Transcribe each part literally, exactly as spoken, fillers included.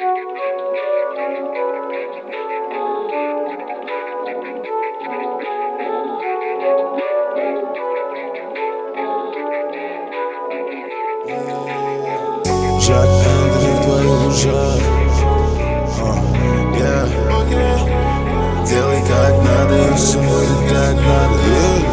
Жак Энтони в твоих ушах. uh, yeah. Делай как надо, и все будет как надо. yeah.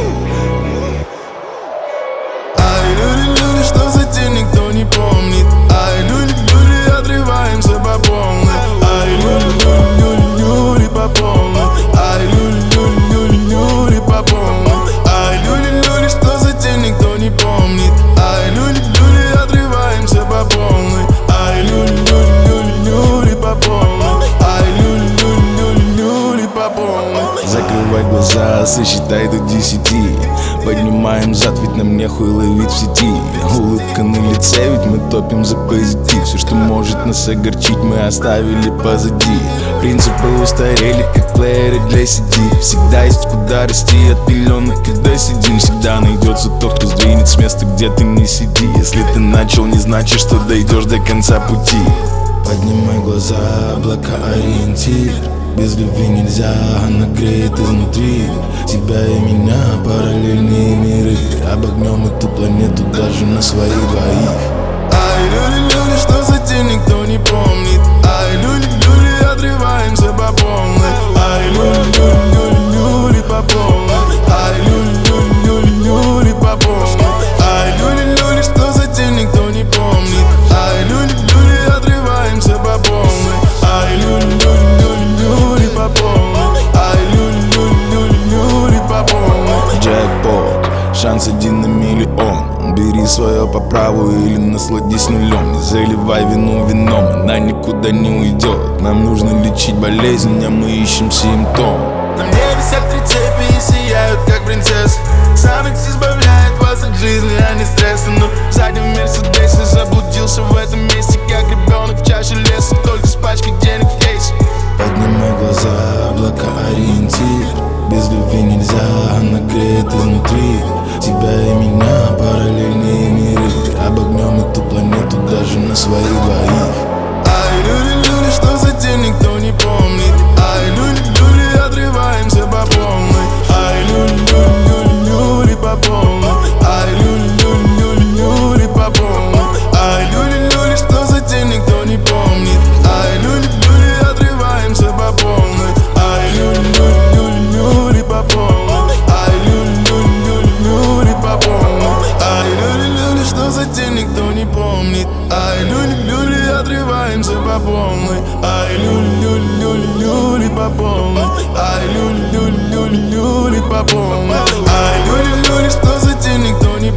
Ай, люди, люди, что за день никто не помнит. Ай, люди, люди, отрываемся по полной. Ай, люди, люди, люди, люди по полной. Ай, люди, люди, люди, люди по полной. Ай, люди, люди, что за день никто не помнит. Ай, люди, люди, отрываемся по полной. Ай, люди, люди, люди, люди по полной. Ай, люди, люди, люди, люди по полной. Закрывай глаза, сосчитай до десяти. Поднимаем зад, ведь нам нехуй ловить в сети. Улыбка на лице, ведь мы топим за позитив. Все, что может нас огорчить, мы оставили позади. Принципы устарели, как плееры для си ди. Всегда есть куда расти от пеленок, когда сидим. Всегда найдется тот, кто сдвинет с места, где ты не сиди. Если ты начал, не значит, что дойдешь до конца пути. Поднимай глаза, облака ориентир. Без любви нельзя, она греет изнутри. Тебя и меня, параллельные миры. Обогнем эту планету даже на своих двоих. Ай, люди, люди, что за день никто не помнит. Ай, люди, люди, отрываемся по полной. Ай, люди, люди, люди, люди по полной. Ай, люди, люди, люди, люди по полной. Ай, люди, люди, что за день никто не помнит. Ай, люди, люди, отрываемся по полной. Ай, люди, люди, люди, люди по полной. Ай, люди, люди, люди, люди по полной. Джекпот, шанс один на миллион. Бери свое по праву или насладись нулем. Не заливай вину вином, она никуда не уйдет. Нам нужно лечить болезнь, а мы ищем симптом. На мне висят три цепи и сияют, как принцессы. Санекс избавляет вас от жизни, а не стресса. Но в заднем мерседесе заблудился в этом месте, как ребенок в чаше леса, только с пачкой денег в кейсе. Поднимай глаза, облака ориентир. Без любви нельзя, она греет изнутри. Тебя и меня, параллельные миры. Обогнем эту планету даже на своих двоих. Ай, люди, люди, что за день никто не помнит. Ай, люди, люди, отрываемся по полной. Ай, люди, люди, люди, люди по полной. Ай, люди, люди, люди, люди по полной. Ай, люди, люди, что за день никто не помнит. Ай, люди, люди, отрываемся по полной. Ай, люди, люди, люди, люди по полной. Ай, люди, люди, люди, люди по полной. Ай, люди, люди, что за день никто не помнит. Ай, люди, люди, отрываемся по полной. Ай, люди, люди, люди, люди по полной. Ай, люди, люди, люди, люди по полной. Ай, люди, люди, что за день никто не